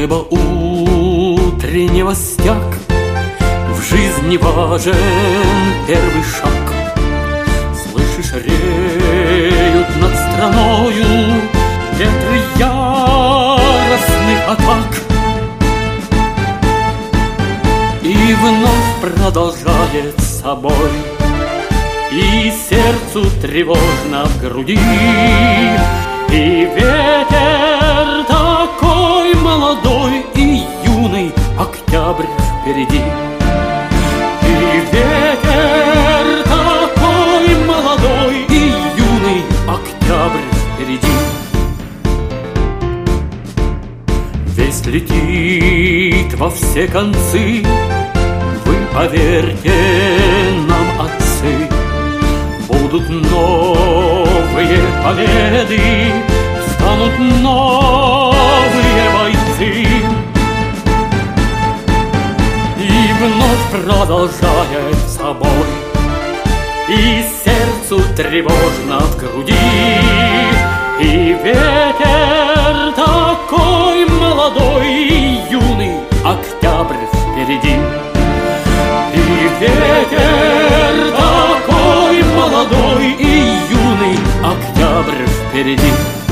Небо утреннего стяг, в жизни важен первый шаг. Слышишь, реют над страною ветры яростных атак. И вновь продолжает собой, и сердцу тревожно в груди, и ветер такой молодой и юный, октябрь впереди. И ветер такой молодой и юный, октябрь впереди. Весть летит во все концы, вы поверьте нам, отцы. Будут новые победы, станут новые бойцы. И вновь продолжает собой, и сердцу тревожно в груди, и ветер такой молодой и юный, октябрь впереди. И ветер такой молодой и юный, октябрь впереди.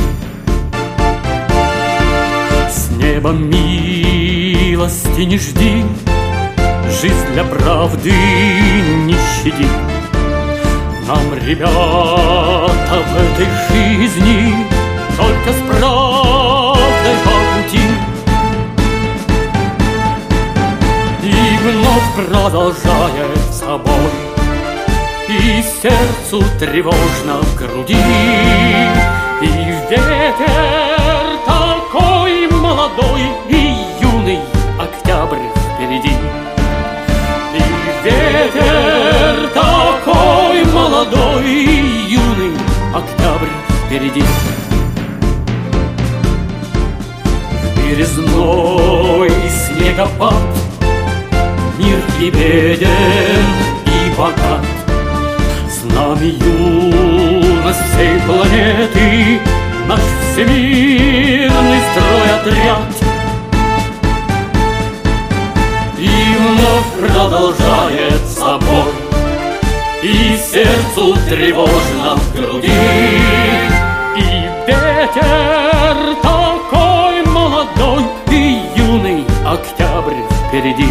С неба милости не жди, жизнь для правды не щади. Нам, ребята, в этой жизни только с правдой по пути. И вновь продолжает собой, и сердцу тревожно в груди, и ветер такой молодой и юный, октябрь впереди. И ветер такой молодой и юный, октябрь впереди. В березной снегопад мир и беден, и богат. С нами юность всей планеты, наш всемирный стройотряд. И вновь продолжает собой, и сердцу тревожно в груди, и ветер такой молодой и юный, октябрь впереди.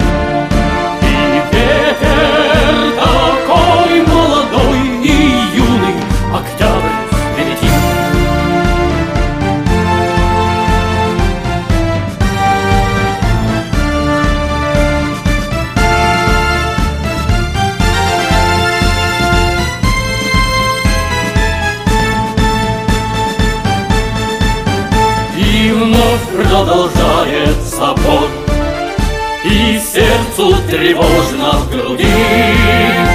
И ветер такой молодой и юный, октябрь впереди. И вновь продолжает собой, и сердцу тревожно в груди.